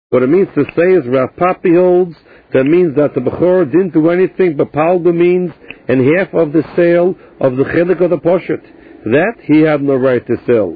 What it means to say is Rav Papi holds that means that the Bechor didn't do anything but Palga means in half of the sale of the Chilik of the Poshet. That he had no right to sell.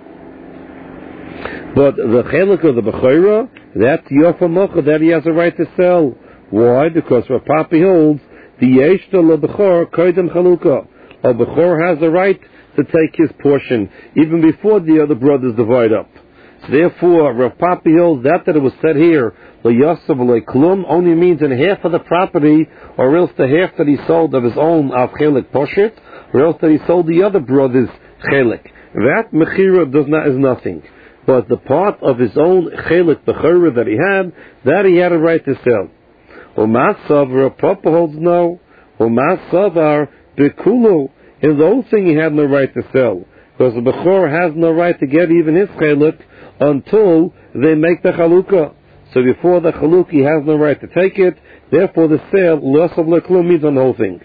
But the Chilik of the Bechora, that Yofa Mocha, that he has a right to sell. Why? Because Rav Papi holds the Yeshta Le Bechor Koydem Chalukah. A Bechor has a right to take his portion even before the other brothers divide up. Therefore, Rav Papi holds that it was said here, the Yosef Klum only means in half of the property, or else the half that he sold of his own of Chelik Poshet, or else that he sold the other brother's Chelik. That Mechira is nothing. But the part of his own Chelik Bechora that he had a right to sell. Umasav, Rav Papa holds no. Umasavar Bekulu, in the whole thing he had no right to sell. Because the Bechor has no right to get even his Chelik until they make the Chalukah. So before the Chalukah he has no right to take it, therefore the sale, loss of Leklum, means on the whole thing.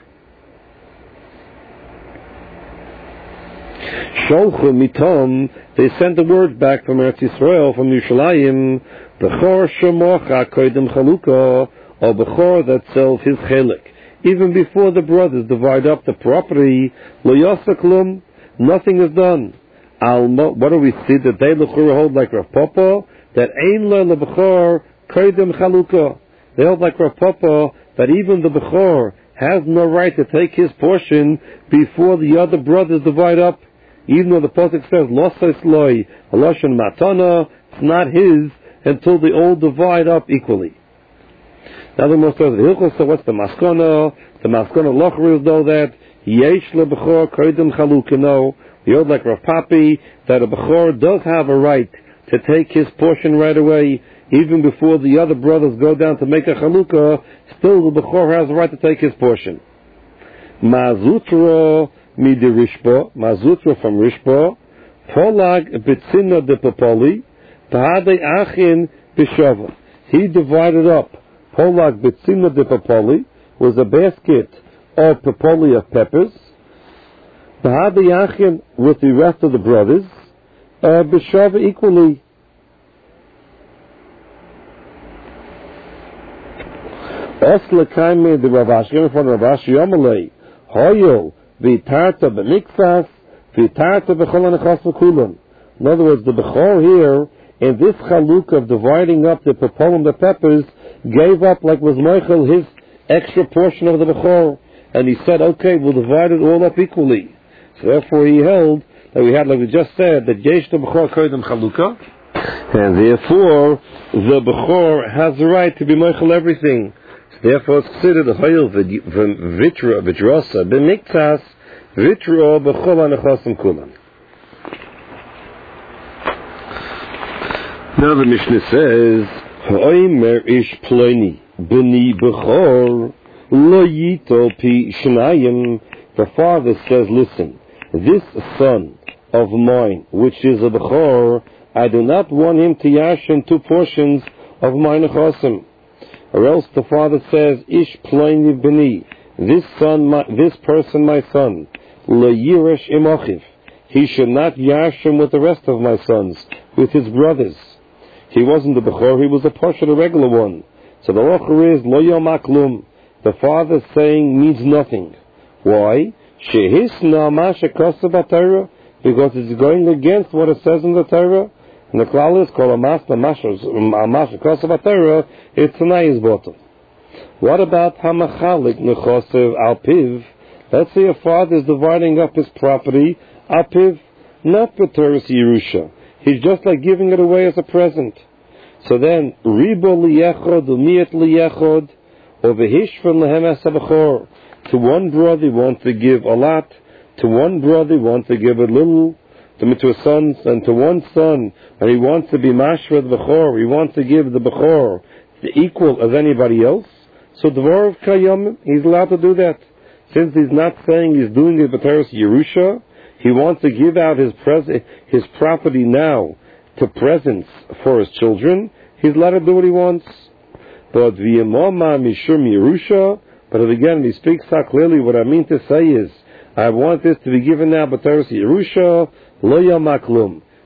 Sholchu mitom, they sent the word back from Eretz Yisrael, from Yerushalayim, Bechor shemocha koydem Chalukah, or Bechor that sells his Chelik. Even before the brothers divide up the property, lo yasa klum, nothing is done. What do we see? That they hold like Rav Papa, that ein le Bechor koydem Chalukah. They hold like Rav Papa, that even the Bechor has no right to take his portion before the other brothers divide up. Even though the Pasuk says, Losais loy, Haloshan matana, it's not his until they all divide up equally. Now the most says, so what's the Maskana? The Maskana Lochru is though that, Yesh le Bechor koydem Chalukah, no. We hold like Rav Papi, that a Bechor does have a right to take his portion right away, even before the other brothers go down to make a Chalukah, still the Bechor has a right to take his portion. Mazutra midi Rishba, Mazutra from Rishba, Polag betzina de Popoli, Tahade Achin Bishava. He divided up. Polag betzina de Popoli was a basket of Popoli of peppers, Tahade Achin with the rest of the brothers, Bishava equally. Osla kaime the Ravashi, in front of Ravashi Yomalei, Hoyol, Vitarta b'mikfas, Vitarta b'cholan echas v'kulan. In other words, the Bechor here, in this chaluk of dividing up the Popolim, the peppers, gave up, like was Michael, his extra portion of the Bechor. And he said, okay, we'll divide it all up equally. So therefore he held that we had, like we just said, that Yesh the Bechor koydem Chalukah, and therefore the Bechor has the right to be Michael everything. Therefore, it's considered a hoyel vitra vitrosa b'miktas vitro b'chol hanechasim kulam. Now the Mishnah says, "Ha'omer ish ploni b'ni b'chor lo yitol pi shnayim." The father says, "Listen, this son of mine, which is a b'chor, I do not want him to yashin 2 portions of my nechasim." Or else the father says, Ish ploini b'ni, this person, my son, le yiresh imochiv, he should not yashim with the rest of my sons, with his brothers. He wasn't the Bechor, he was a Poshet, a regular one. So the locher is, lo yomaklum, the father saying means nothing. Why? Shehisna ma shekosav b'Torah, because it's going against what it says in the Torah. And the klal is called a master kosav atera. It's tanayis bottom. What about hamachalik nechosev alpiv? Let's say a father is dividing up his property alpiv, not b'teres Yerusha. He's just like giving it away as a present. So then ribo liyechod u'miet liyechod or v'hishvan lehem esabachor. To one brother he wants to give a lot. To one brother he wants to give a little. To a son, and to one son, and he wants to be mashra the Bechor, he wants to give the Bechor the equal as anybody else, so Dvar of Kayam, he's allowed to do that. Since he's not saying he's doing it b'teres Yerusha, he wants to give out his property now to presents for his children, he's allowed to do what he wants. But v'yemoma mishum Yerusha, but again, he speaks out clearly, what I mean to say is, I want this to be given now b'teres Yerusha, Lo yamaklum.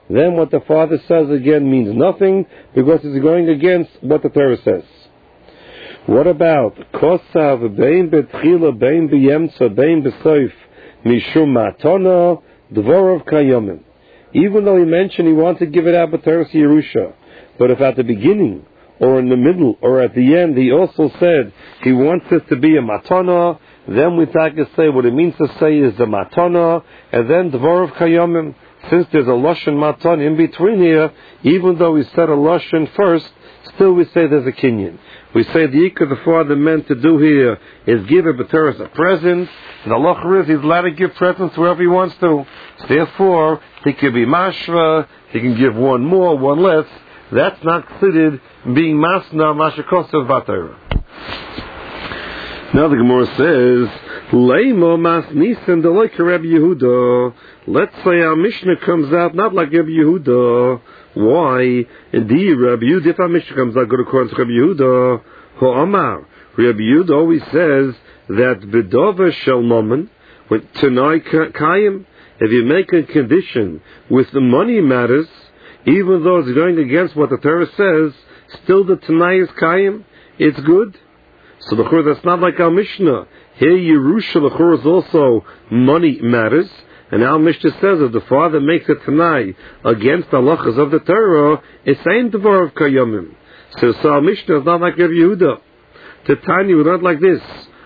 then what the father says again means nothing, because it's going against what the Torah says. What about Kosav bein betchila bein b'yemtza bein b'soif mishum matana dvorov kayomim? Even though he mentioned he wanted to give it out b'teres Yerusha, but if at the beginning or in the middle or at the end he also said he wants this to be a matana, then we can say what it means to say is the matana and then dvorov kayomim. Since there's a lashon matan in between here, even though we said a lashon first, still we say there's a kinyan. We say the ikar the father meant to do here is give a b'teres a present, and the halacha is he's allowed to give presents wherever he wants to. So therefore, he could be mashva, he can give one more, one less. That's not considered being masna mashakosov b'Torah. Now the Gemara says, Leimo mas nisan deloik Rabbi Yehuda. Let's say our Mishnah comes out not like Rabbi Yehuda. Why? Indeed, Rabbi Yehuda, if our Mishnah comes out good according to Rabbi Yehuda, Ho'amar. Rabbi Yehuda always says that B'dova shel momen, with Tanai Kayim, if you make a condition with the money matters, even though it's going against what the Torah says, still the Tanai is Kayim, it's good. So that's not like our Mishnah. Here Yerusha is also money matters. And our Mishnah says if the father makes a Tanai against the halachas of the Torah, it's ain't Dvar of Kayomim. So our Mishnah is not like Rabbi Yehuda. The Tanya was not like this.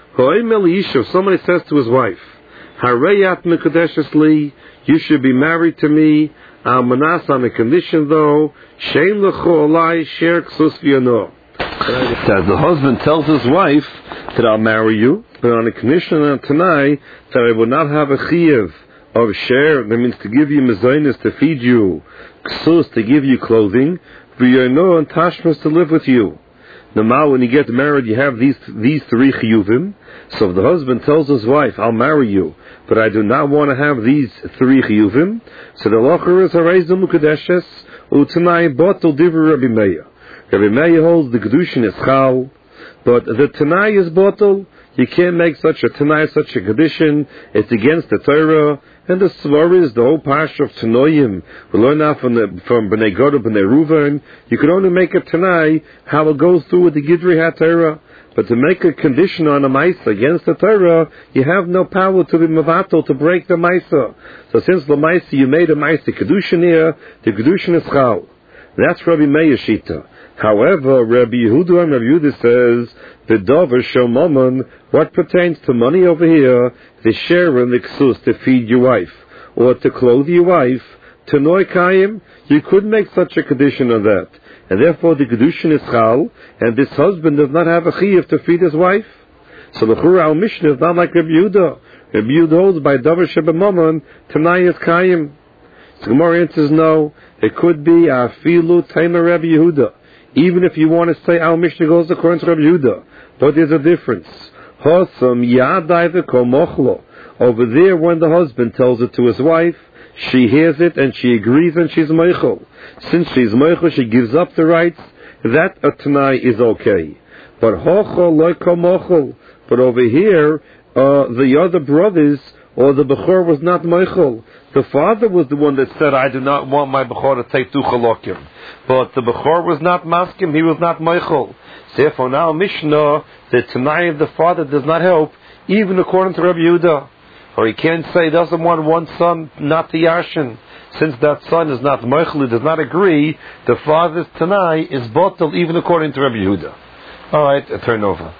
If somebody says to his wife, Harayat Mekadeshes li, you should be married to me, Manas on a condition though, Shein lecho alai sher ksus v'yano. That the husband tells his wife that I'll marry you, but on a condition on Tanai that I will not have a chiyuv of share, that means to give you mezainis, to feed you, ksus, to give you clothing, v'yano and tashmas, to live with you. Now when you get married you have these three chiyuvim. So if the husband tells his wife, I'll marry you, but I do not want to have these three chiyuvim, so the halacha is hareizum ukadeshes u'tanai botel divrei Rabbi Meir. Rabbi Meir holds the kedushin is chal, but the tanai is botel. You can't make such a tanai, such a kedushin. It's against the Torah. And the svar is the whole parsha of Tanoim. We learn that from Bnei Gad, Bnei Ruvain. You can only make a tanai how it goes through with the Gidrei HaTorah. But to make a condition on a Maisa against the Torah, you have no power to be Mavato, to break the Maisa. So since the Maisa, you made a Maisa Kedushin here, the Kedushin is Chal. That's Rabbi Meir Shita. However, Rabbi Yehuda and Rabbi Yehuda says, the dover shel mammon, what pertains to money over here, the share and the ksus, to feed your wife, or to clothe your wife, to noi kayim, you couldn't make such a condition on that. And therefore the kedushin is chal, and this husband does not have a chiyuv to feed his wife. So the Chura al Mishnah is not like Rabbi Yehuda. Rabbi Yehuda holds by dover shel mammon, tanai is kayim. So the Gemara answers no, it could be afilu taima Rabbi Yehuda. Even if you want to say our Mishnah goes according to Rabbi Yehuda, but there's a difference. Hosam yadai v'kol mochlo. Over there, when the husband tells it to his wife, she hears it and she agrees and she's meichel. Since she's meichel, she gives up the rights. That a tanai is okay. But hochol loikol mochel. But over here, the other brothers or the bechor was not meichel. The father was the one that said, I do not want my bechor to take two chalokim. But the bechor was not maskim, he was not meichel. Therefore now Mishnah, the tanai of the father does not help, even according to Rabbi Yehuda. Or he can't say he doesn't want one son, not the Yashin. Since that son is not meichel, he does not agree, the father's tanai is botel, even according to Rabbi Yehuda. Alright, a turn over.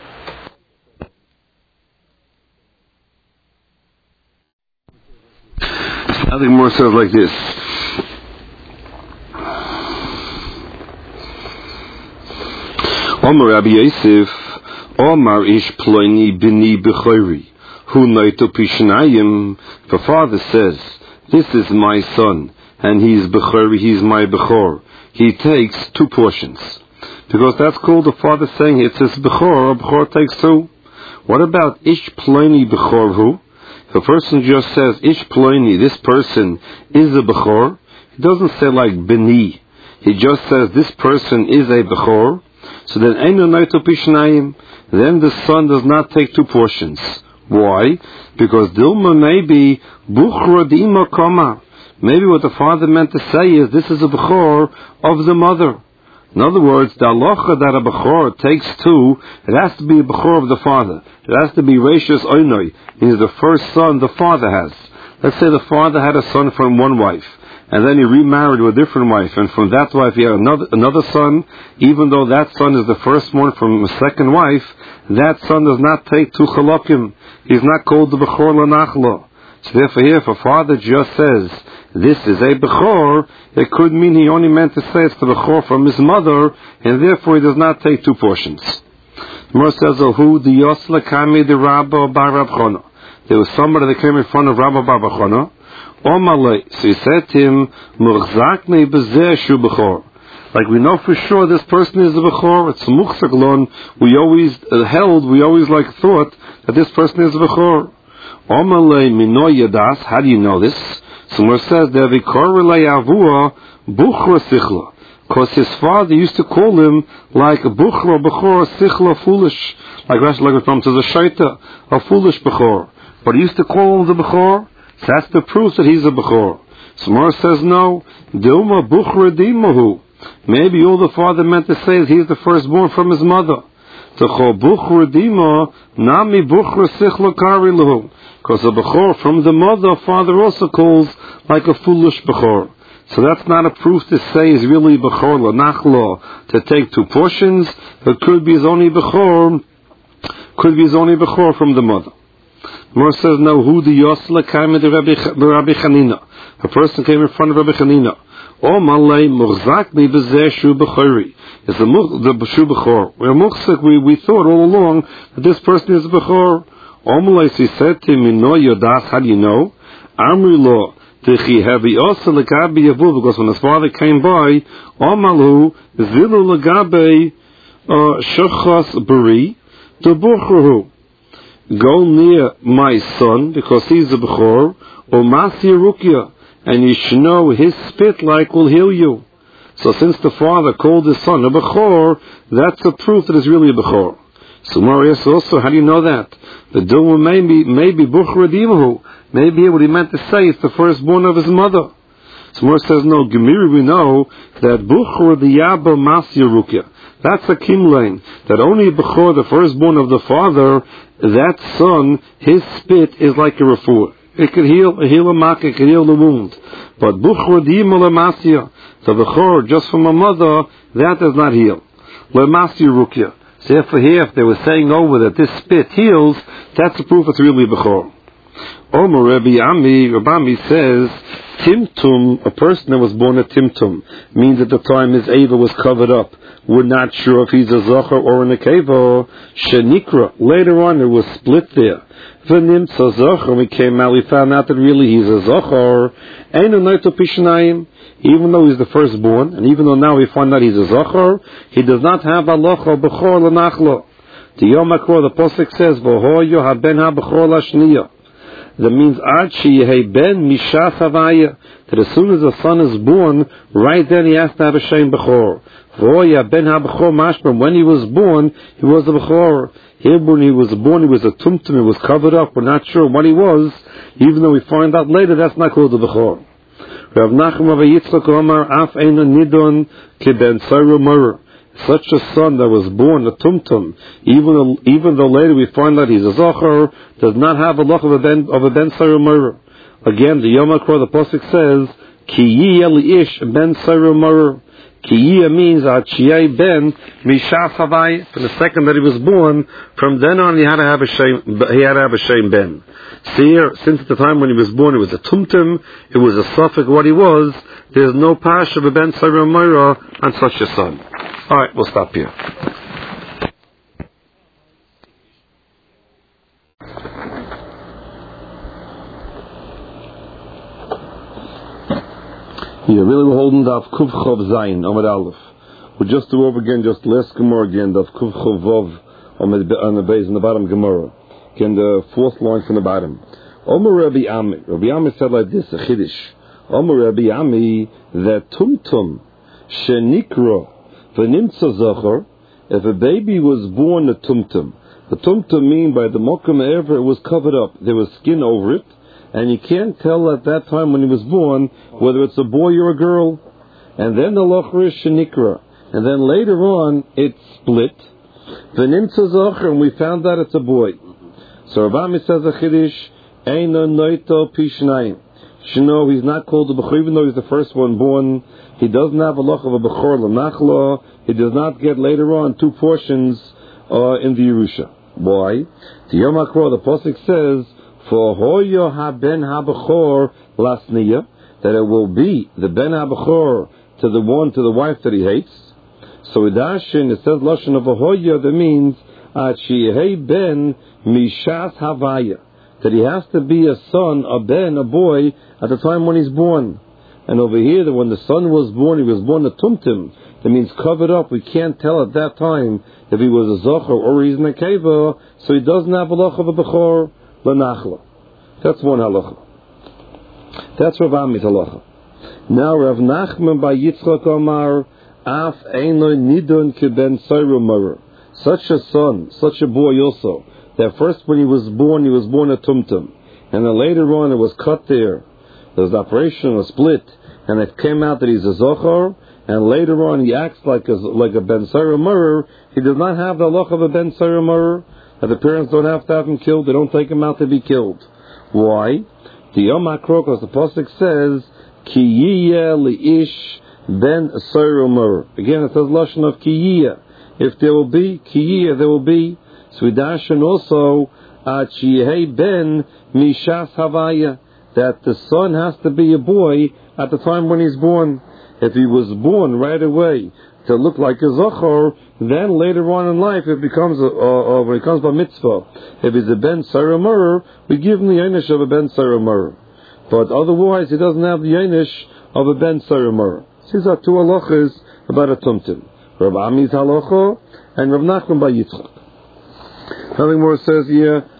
I think more says like this. Omar Rabbi Yosef, Omar ish ploini bini b'chori, hu naito pishnayim. The father says, this is my son, and he's b'chori, he's my b'chor. He takes 2 portions. Because that's called the father saying it's his b'chor, a b'chor takes 2. What about ish ploini b'chor hu? If a person just says, Ish Ploini, this person is a Bechor, he doesn't say like Beni. He just says, this person is a Bechor. So then, then the son does not take 2 portions. Why? Because Dilma may be Buchra Dima Kama. Maybe what the father meant to say is this is a Bechor of the mother. In other words, the halacha that a Bechor takes two, it has to be a Bechor of the father. It has to be Reishis Oinoi. He's the first son the father has. Let's say the father had a son from one wife, and then he remarried with a different wife, and from that wife he had another son. Even though that son is the first one from a second wife, that son does not take two chalakim. He's not called the Bechor Lanachlo. So therefore here, if a father just says, this is a Bechor, it could mean he only meant to say it's the Bechor from his mother, and therefore he does not take two portions. The Gemara says, who the Yosla Kami the Rabba Bar Rab Chana. There was somebody that came in front of Rabba Bar Chana. Omalei. So he said to him, Murzakni Bezeh Shu Bechor. Like we know for sure this person is a Bechor, it's a Muchsaglon. We always thought that this person is a Bechor. Omalei Mino Yadas. How do you know this? Somewhere says that because his father used to call him like a Buchra, Bechor, Sichla, foolish. Like Rashi says, a Shaita, a foolish Bechor. But he used to call him the Bechor. So that's the proof that he's a Bechor. Somewhere says no. Dilma Buchra Dimahu. Maybe all the father meant to say is he's the firstborn from his mother. Because the Bechor from the mother, father also calls like a foolish Bechor. So that's not a proof to say is really Bechor Lanachlo, to take two portions. It could be his only Bechor from the mother. More says now, who the Yosla came to Rabbi Chanina. A person came in front of Rabbi Chanina. O Malay Murzakni Bezeh Shu Bechori. It's the Shu Bechor. We thought all along that this person is a Bechor. O Malay, he said to him, no Yodas, how do you know? Amri lo, Techi Hevi Osa Lagabi Yavu, because when his father came by, O Malu, Zilu Lagabi Shachas Bari, to Buchru. Go near my son, because he's a Bechor, or Masi Rukia, and you should know his spit like will heal you. So since the father called his son a Bechor, that's a proof that it's really a Bechor. So Marius also, how do you know that? The Duma maybe Buchra Dimahu. Maybe what he meant to say is the firstborn of his mother. So Marius says, no, Gemiri we know that Buchra the Yabba Masi Rukia. That's a Kimlein. That only Bechor, the firstborn of the father, that son, his spit is like a refuah. It could heal a mak, it could heal the wound. But Buchra Dima Lemasya, the Bechor just from a mother, that does not heal. Lemasya Rukia. So therefore here, if they were saying over that this spit heals, that's the proof it's really Bechor. Omer Rabbi Ami says, Timtum, a person that was born at Timtum, means at the time his Eva was covered up. We're not sure if he's a Zochar or a Nekeva. Shenikra, later on it was split there. V'nimtza Zochar, we came out, we found out that really he's a Zochar. Einu Noito Pishnayim, even though he's the firstborn, and even though now we find out he's a Zochar, he does not have Alocha Bechor Lanachlo. The Yom HaKro, the Posek says, V'hoyo ha-ben ha-Bechor lashniya. That means Ad Sheyeh Ben Misha Chavaya, that as soon as the son is born, right then he has to have a Shem Bechor. V'hoya Ben ha-Bechor mashma, when he was born, he was a Bechor. Here when he was born, he was a Tumtum, he was covered up, we're not sure what he was, even though we find out later that's not called a Bechor. Rav Nachum of Yitzchak Omar, Af Eina Nidon Ki Ben Saru Murr. Such a son that was born a Tumtum, even though later we find that he's a Zochar, does not have a loch of a Ben Saru Murr. Again, the Yom HaKro, the Pasuk says, Ki Yiyeh Ish Ben Saru Murr. Ki Yiyeh means Achiyeh Ben Misha Chavai. From the second that he was born, from then on he had to have a Shem Ben. See here, since at the time when he was born, it was a Tumtum, it was a suffix what he was. There's no pash of a Ben Saru Murr on such a son. Alright, we'll stop here. Yeah, really we're holding Daf Kuv Chov Zayin, Amud Aleph. We'll just do over again, just last Gemara again, Daf Kuv Chov Vov, on the base, on the bottom Gemara. Again, the fourth line from the bottom. Omer Rabbi Ami. Rabbi Ami said like this, a Chiddush. Omer Rabbi Ami, that Tumtum, Shenikra, V'nimtza Zochar, if a baby was born a Tumtum, the Tumtum mean by the Mokum ever it was covered up, there was skin over it, and you can't tell at that time when he was born whether it's a boy or a girl. And then the halacha is shenikra, and then later on it's split. V'nimtza zocher, and we found that it's a boy. So Rabbi says a chiddush, eino noito pishnayim. Shino, he's not called a bechor, even though he's the first one born. He doesn't have a loch of a bechor l'nachlo. He does not get later on 2 portions in the Yerusha. Why? The Yom HaKro, the Pasuk says, for hoyo ha-ben ha-bechor lasniya, that it will be the ben ha-bechor to the wife that he hates. So Idashin, it says lashon of a hoyo, that means sheyehei ben mishas havaya, that he has to be a son, a ben, a boy, at the time when he's born. And over here, that when the son was born, he was born a tumtim. That means covered up. We can't tell at that time if he was a zocher or he's a nekeva, so he doesn't have a loch of a bechor l'nachla. That's one halacha. That's Rav Ami's halacha. Now Rav Nachman by Yitzchak Amar, af eino nidon keben sayru marer. Such a son, such a boy also, that first when he was born a tumtum, and then later on it was cut there. There was an operation, a split, and it came out that he's a zochar, and later on he acts like a ben sayru marer. He does not have the halacha of a ben sayru marer, and the parents don't have to have him killed. They don't take him out to be killed. Why? The Yom HaKro, because the pasuk says, ki yiyeh li'ish ben sayru marer. Again, it says lashon of ki yiyeh. If there will be ki yiyeh, there will be. Swidashin also sheyehei ben mishas havaya, that the son has to be a boy at the time when he's born. If he was born right away to look like a zochor, then later on in life it becomes when it comes by mitzvah. If he's a ben sayru marer, we give him the einish of a ben sayru marer. But otherwise, he doesn't have the einish of a ben sayru marer. These are 2 halachas about a tumtim. Rav Ami's halacha and Rav Nachman by Yitzchak. Nothing more says here.